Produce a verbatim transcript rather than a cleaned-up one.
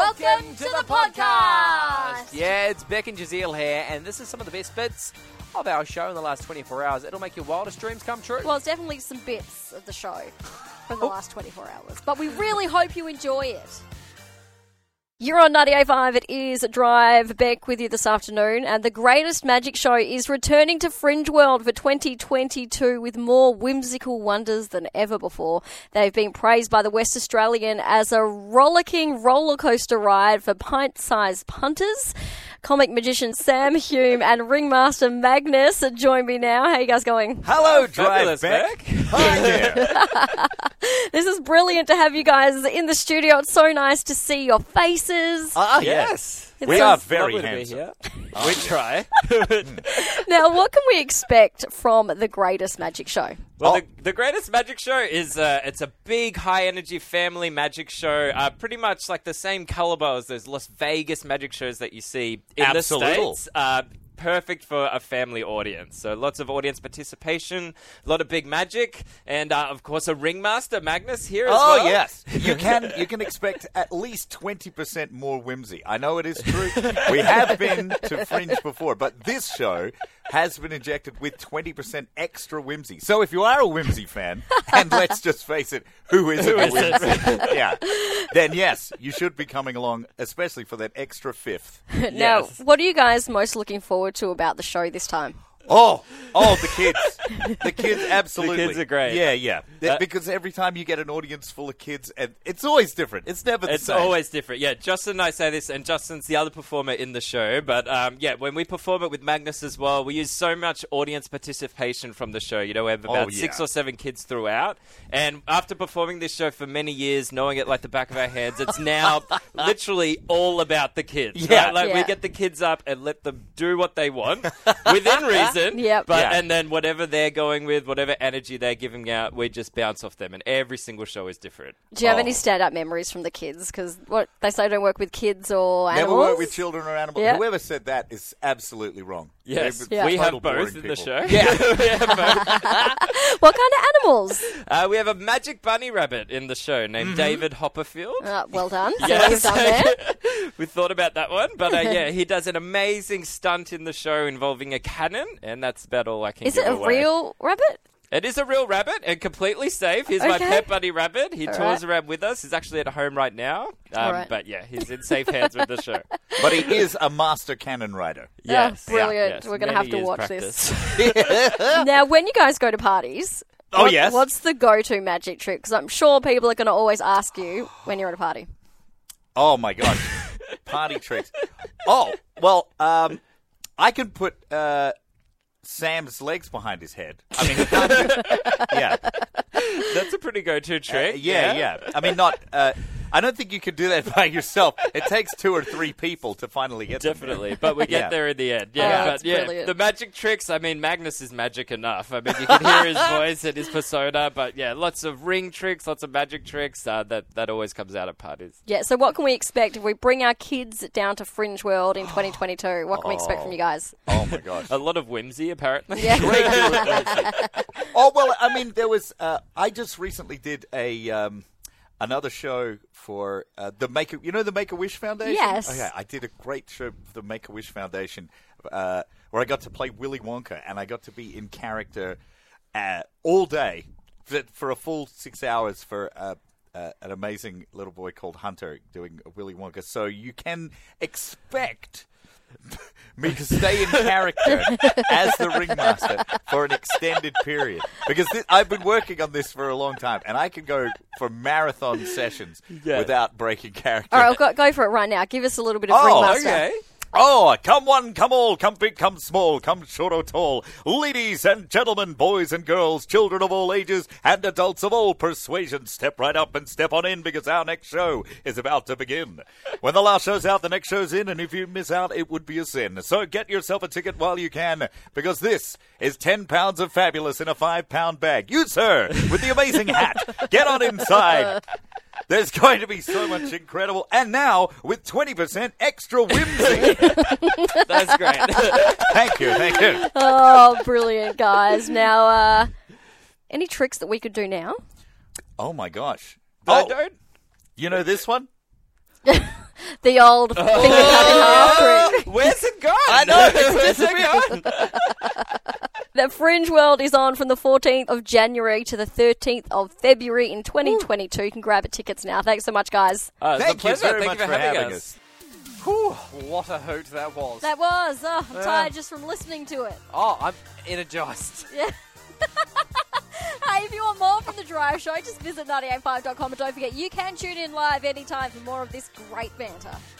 Welcome to the podcast! Yeah, it's Beck and Jazeel here, and this is some of the best bits of our show in the last twenty-four hours. It'll make your wildest dreams come true. Well, it's definitely some bits of the show from the last twenty-four hours, but we really hope you enjoy it. You're on ninety-eight point five. It is Drive. Beck with you this afternoon. And the Greatest Magic Show is returning to Fringe World for twenty twenty-two with more whimsical wonders than ever before. They've been praised by the West Australian as a rollicking roller coaster ride for pint-sized punters. Comic magician Sam Hume and ringmaster Magnus join me now. How are you guys going? Hello, Fabulous, Drive Beck. Hi there. This is brilliant to have you guys in the studio. It's so nice to see your faces. Ah, yes. It's We so are very Lovely to be handsome. here. We try. Now, what can we expect from the Greatest Magic Show? Well, Oh. the, the Greatest Magic Show is uh, it's a big, high-energy family magic show, uh, pretty much like the same caliber as those Las Vegas magic shows that you see in Absolute. the States. Uh, perfect for a family audience. So lots of audience participation, a lot of big magic, and uh, of course a ringmaster, Magnus, here as Oh, well. yes. You can you can expect at least twenty percent more whimsy. I know it is true. We have been to Fringe before, but this show has been injected with twenty percent extra whimsy. So if you are a whimsy fan, and let's just face it, who isn't a whimsy? Yeah. Then yes, you should be coming along, especially for that extra fifth. Now, Yes. what are you guys most looking forward to about the show this time? Oh, oh, the kids. The kids, absolutely. The kids are great. Yeah, yeah. Uh, because every time you get an audience full of kids, and it's always different. It's never the It's same. always different. Yeah, Justin and I say this, and Justin's the other performer in the show. But um, yeah, when we perform it with Magnus as well, we use so much audience participation from the show. You know, we have about Oh, yeah. six or seven kids throughout. And after performing this show for many years, knowing it like the back of our heads, it's now literally all about the kids. Yeah. right? Like Yeah. we get the kids up and let them do what they want within reason. Yep. But Yeah. and then whatever they're going with, whatever energy they're giving out, we just bounce off them. And every single show is different. Do you have Oh. any stand-up memories from the kids? Because what they say, don't work with kids or animals. Never work with children or animals. Yeah. Whoever said that is absolutely wrong. Yes, They're we total have both boring in the people. show. Yeah. we have both. What kind of animals? Uh, we have a magic bunny rabbit in the show named Mm-hmm. David Hopperfield. Uh, well done. See what you've done there. We thought about that one, but uh, yeah, he does an amazing stunt in the show involving a cannon, and that's about all I can Is give it a away. real rabbit? It is a real rabbit and completely safe. He's my Okay. pet buddy rabbit. He All tours right. around with us. He's actually at home right now. Um, All right. But yeah, he's in safe hands with the show. But he is a master cannon rider. Yes. Oh, brilliant. Yes, We're going to many have to years watch practice. this. Now, when you guys go to parties, Oh, what- yes. what's the go-to magic trick? Because I'm sure people are going to always ask you when you're at a party. Oh, my gosh. Party tricks. Oh, well, um, I can put uh, Sam's legs behind his head. I mean, he can't do- yeah. That's a pretty go-to Uh, trick. yeah, yeah. I mean, not... Uh, I don't think you can do that by yourself. It takes two or three people to finally get them there. Definitely, but we get Yeah. there in the end. Oh, Yeah, that's but yeah, brilliant. the magic tricks. I mean, Magnus is magic enough. I mean, you can hear his voice and his persona. But yeah, lots of ring tricks, lots of magic tricks. Uh, that that always comes out at parties. Yeah, so what can we expect if we bring our kids down to Fringe World in twenty twenty-two? What can we expect from you guys? Oh, my gosh. A lot of whimsy, apparently. Yeah. Great deal of whimsy. Oh, well, I mean, there was... Uh, I just recently did a... Um, Another show for uh, the Make a, you know the Make-A-Wish Foundation? Yes. Oh, yeah, I did a great show for the Make-A-Wish Foundation uh, where I got to play Willy Wonka and I got to be in character uh, all day for, for a full six hours for uh, uh, an amazing little boy called Hunter doing Willy Wonka. So you can expect me to stay in character as the ringmaster for an extended period. Because th- I've been working on this for a long time, and I can go for marathon sessions Yeah. without breaking character. All right, go, go for it right now. Give us a little bit of Oh, ringmaster. Okay. Oh, come one, come all, come big, come small, come short or tall. Ladies and gentlemen, boys and girls, children of all ages, and adults of all persuasions, step right up and step on in because our next show is about to begin. When the last show's out, the next show's in, and if you miss out, it would be a sin. So get yourself a ticket while you can, because this is ten pounds of fabulous in a five pound bag. You, sir, with the amazing hat, get on inside. There's going to be so much incredible. And now, with twenty percent extra whimsy. That's great. Thank you, thank you. Oh, brilliant, guys. Now, uh, any tricks that we could do now? Oh, my gosh. I Oh, don't. you know this one? There's The old finger cut in half trick. Where's it gone? I know, it's Where's it disappeared. gone? The Fringe World is on from the fourteenth of January to the thirteenth of February in twenty twenty-two. You can grab it tickets now. Thanks so much, guys. Oh, it's a Thank you pleasure. very Thank much you for having having us. us. Whew, what a hoot that was. That was. Oh, I'm Yeah. tired just from listening to it. Oh, I'm energized. Yeah. Hey, if you want more from The Drive Show, just visit ninety eight five dot com and don't forget you can tune in live anytime for more of this great banter.